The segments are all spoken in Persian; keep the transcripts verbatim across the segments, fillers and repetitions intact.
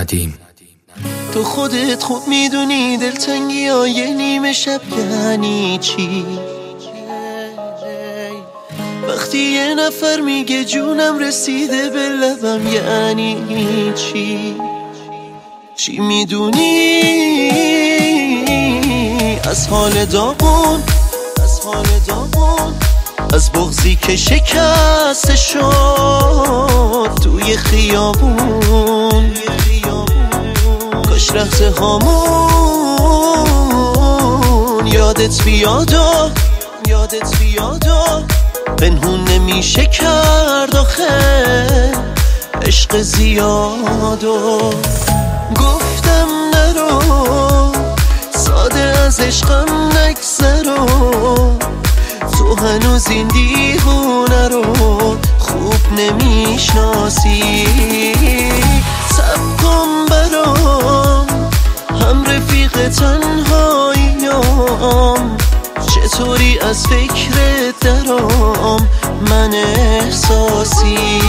ندیم. تو خودت خوب میدونی دلتنگی های نیمه شب یعنی چی. وقتی یه نفر میگه جونم رسیده به لبم یعنی چی. چی میدونی از حال داغون، از حال داغون، از بغضی که شکسته شد توی خیابون. کاش لحظه هامون یادت بیاد و یادت بیاد و پنهون نمیشه کرد آخه عشق زیاد. و گفتم نرو ساده از عشقم نگذرو، تو هنوز این دیوونه رو خوب نمیشناسی. صبر کن برام هم رفیق تنهاییم، چطوری از فکرت درام من احساسی.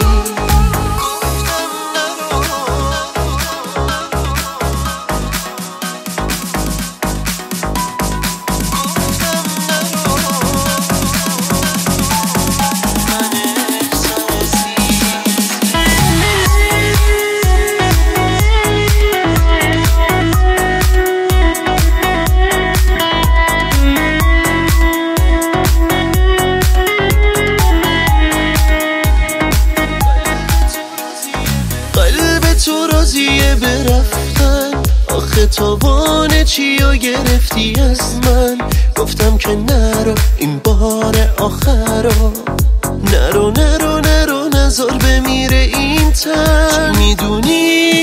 تو راضیه برفتن، آخه تاوان چیو گرفتی از من. گفتم که نرو این بار آخرا، نرو نرو نرو نذار بمیره این تن. چی میدونی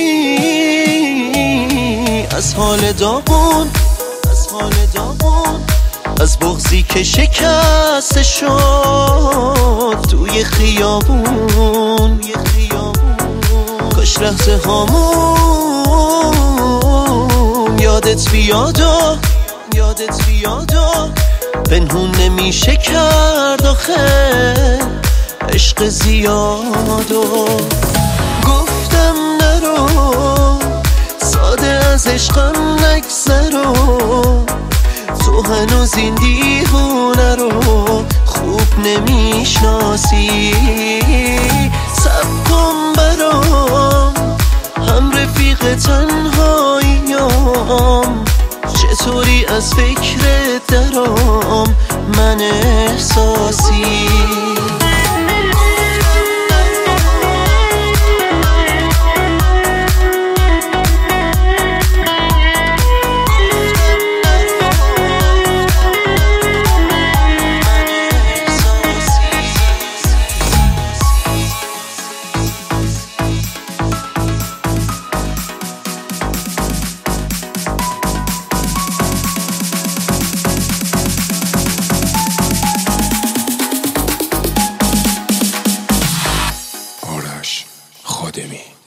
از حال داغون، از حال داغون، از بغضی که شکسته شد توی خیابون. کاش لحظه هامون یادت بیاد و یادت بیاد و پنهون نمیشه کرد آخه عشق زیاد. و گفتم نرو ساده از عشقم نگذرو، تو هنوز این دیوونه رو خوب نمیشناسی. صبر کن برام هم رفیق تنهاییم، چطوری از فکرت درام من احساسی. آرش خادمی.